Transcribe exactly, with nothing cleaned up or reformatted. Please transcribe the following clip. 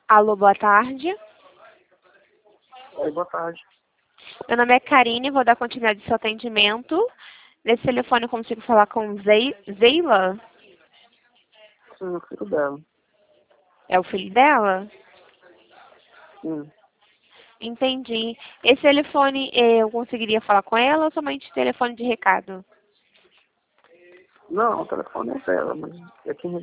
Alô, boa tarde. Oi, boa tarde. Meu nome é Karine, vou dar continuidade ao seu atendimento. Nesse telefone eu consigo falar com Zei- Zeila? Sim, o filho dela. É o filho dela? Sim. Entendi. Esse telefone eh, eu conseguiria falar com ela ou somente telefone de recado? Não, o telefone é dela, mas é quem